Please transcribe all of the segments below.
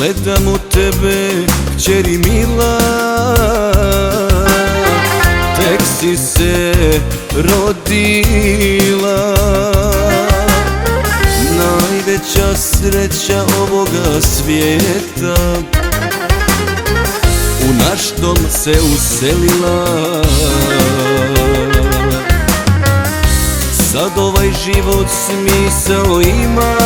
gledam u tebe, kćeri mila, tek si se rodila. Najveća sreća ovoga svijeta, u naš dom se uselila. Sad ovaj život smisao ima,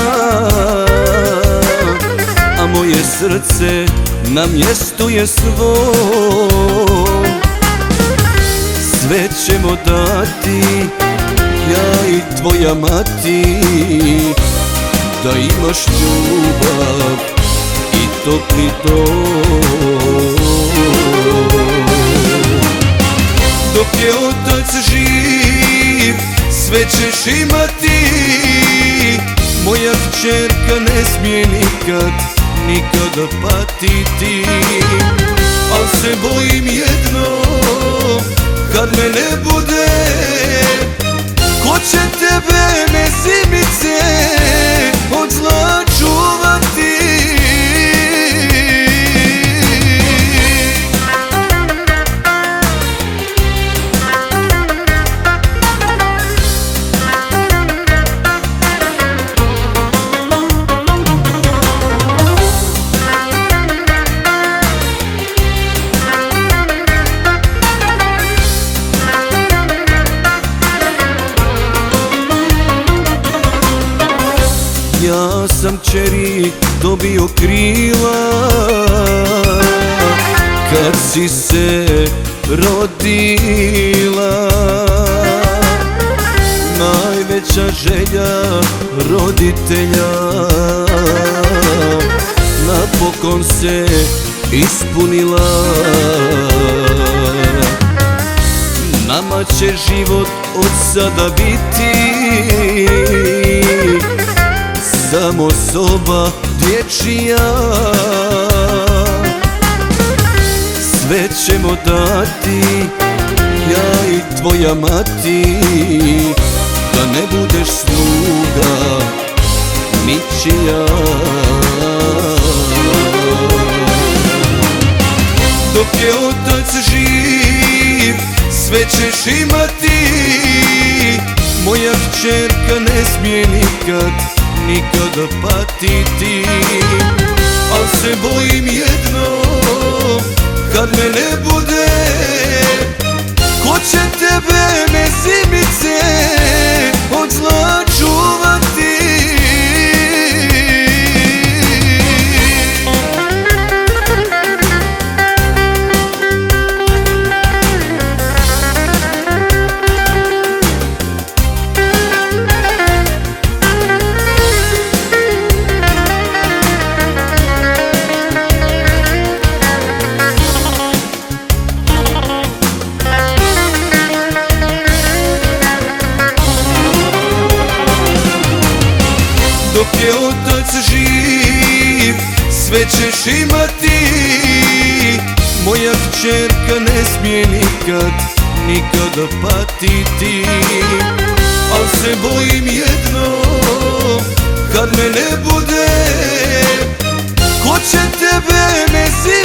a moje srce na mjestu je svom. Sve ćemo dati, ja i tvoja mati, da imaš ljubav i topli dom. Dok je otac živ, sve ćeš imati. Moja kćerka ne smije nikada patiti. Al se bojim jedno, kad me ne bude, ko će tebe mezimice od zla čuvati? Ja sam kćeri dobio krila, kad si se rodila. Najveća želja roditelja napokon se ispunila. Nama će život od sada biti samo soba dječja. Sve ćemo dati, ja i tvoja mati, da ne budeš sluga ničija. Dok je otac živ, sve ćeš imati. Moja kćerka ne smije nikada patiti. Al se bojim jedno, kad me ne bude, ko će tebe mezimice od zla čuvati? Dok je otac živ, sve ćeš imati. Moja kćerka ne smije nikada patiti. Al se bojim jedno, kad me ne bude, ko će tebe mezimice